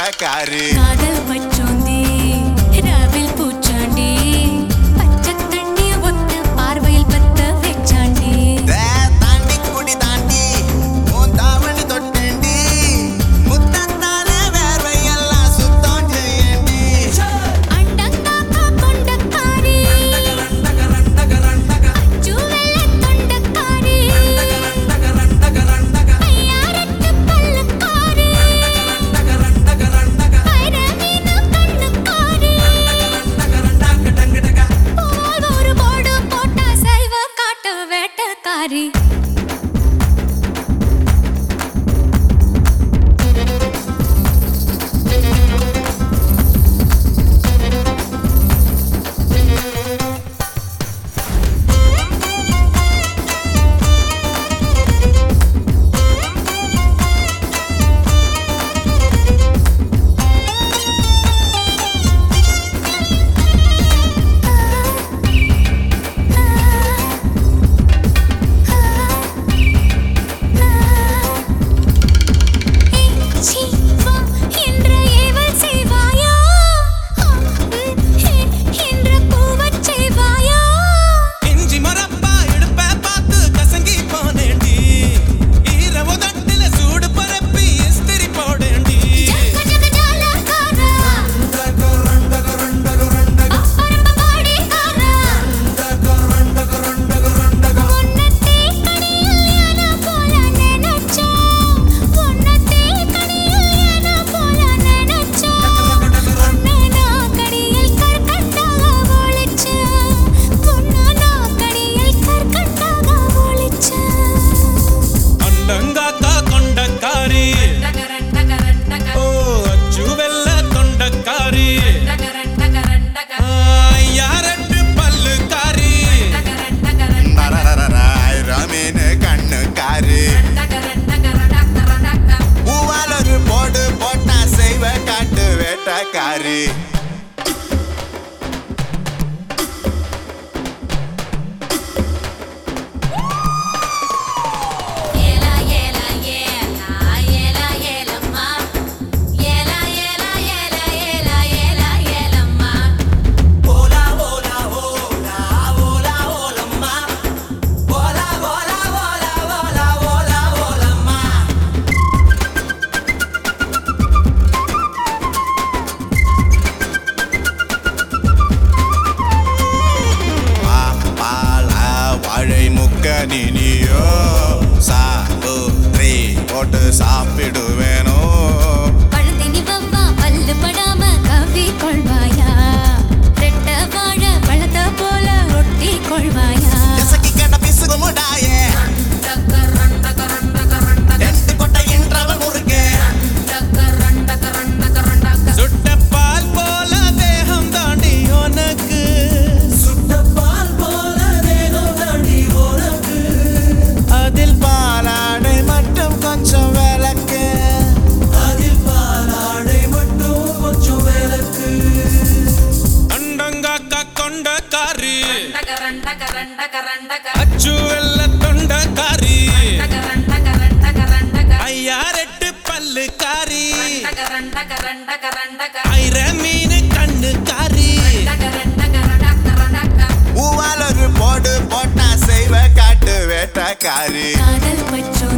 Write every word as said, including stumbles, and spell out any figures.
வேட்டக்காரி காதல் பச்சோந்தி ராவில் பூச்சாண்டி பச்சை தண்ணிய ஒத்த பார்வையில் பத்த வெச்சாண்டி தாண்டி குடி தாண்டி உன் தாவணி தொட்டேண்டி முத்தத்தான வேர்வையெல்லாம் சுத்தம் செய்யண்டி அண்டங்காக்கா கொண்டக்காரி அச்சு வெள்ள தொண்டக்காரி ஐயாரட்டு பல்லுக்காரி பைரமீன கண்ணுக்காரி போல் ஒரு போடு போட்டா சைவ காட்டு வேட்டக்காரி இஞ்சி மரப்பா இடுப்ப பார்த்து கசங்கி போனேண்டி ஈர உதட்டில சூடு பரப்பி இஸ்திரி போடேண்டி அண்டங்காக்கா கொண்டக்காரி ஓ அச்சு வெள்ள தொண்டக்காரி ஐயாரட்டு பல்லுக்காரி ரமீன் கண்ணுக்காரி பூவால் ஒரு போடு போட்டா செய்வ காட்டு வேட்டக்காரி வாழை முக்க நீனியோ சாப்பிட்ரி போட்டு சாப்பிடுவேனோ பழுதினி வவ்வா பல்லு படாம கவி கொள்வாயா ரெட்ட வாழ பழத்த போல ரொட்டி கொள்வாயா எசக்கி கேட்ட பிசுகு முடாயே ரெண்டு கொட்டை என்றவன் முருகே சுட்ட பால் போல தேகம் தாண்டி உனக்கு அதில் பாலாடை மட்டும் கொஞ்சம் விளக்கு அண்டங்காக்கா கொண்டக்காரி அச்சு வெள்ள தொண்டக்காரி ஐயாரெட்டு பல்லுக்காரி ஐர மீன் கண்ணுக்காரி பூவால் ஒரு போடு போட்டா செய்வ காட்டு வேட்டக்காரி காதல் பச்சோ